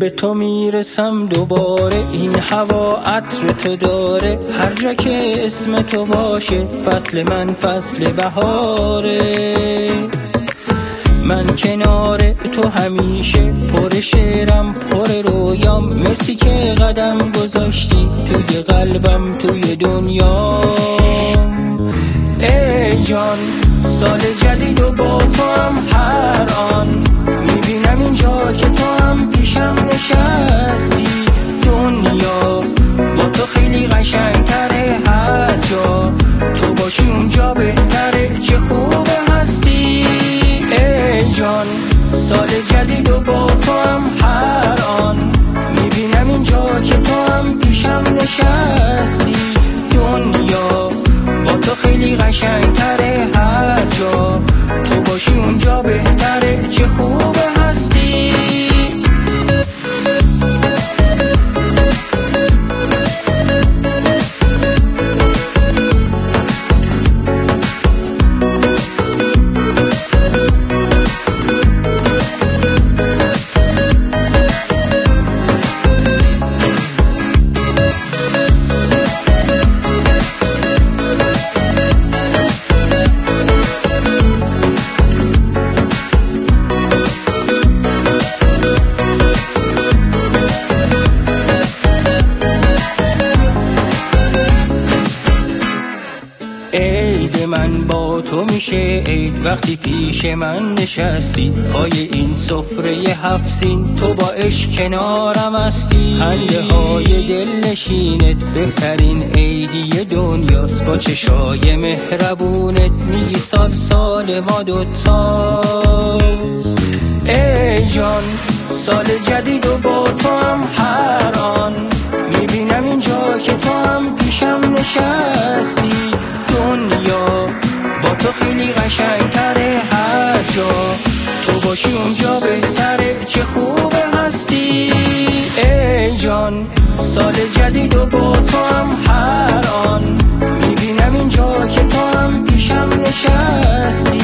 به تو میرسم دوباره، این هوا عطر تو داره، هر جا که اسم تو باشه فصل من فصل بهاره. من کنار تو همیشه پر شعرم پر رویام، مرسی که قدم گذاشتی توی قلبم توی دنیا. ای جان سال جدید و با تو هم هر آن میبینم اینجا که تو هم پیشم نشستی. دنیا با تو خیلی قشنگتره، هر جا تو باشی اونجا بهتره، چه خوب هستی. ای جان سال جدید و با تو هم هر آن میبینم اینجا که تو هم پیشم نشستی. دنیا با تو خیلی قشنگتره، هر جا تو باشی اونجا بهتره، چه خوب هستی. عید من با تو میشه عید وقتی پیش من نشستی، پای این سفره 7 سین تو با عشق کنارم هستی. خنده های دل نشینت بهترین عیدی دنیاست، با چشای مهربونت میگی سال سال ما دوتاست. ای جان سال جدید و با تو هم هر آن میبینم اینجا که تو هم پیشم نشستی. دنیا با تو خیلی قشنگتره، هر جا تو باشی اونجا بهتره، چه خوب هستی. ای جان سال جدید و با تو هم هر آن میبینم اینجا که تو هم پیشم نشستی.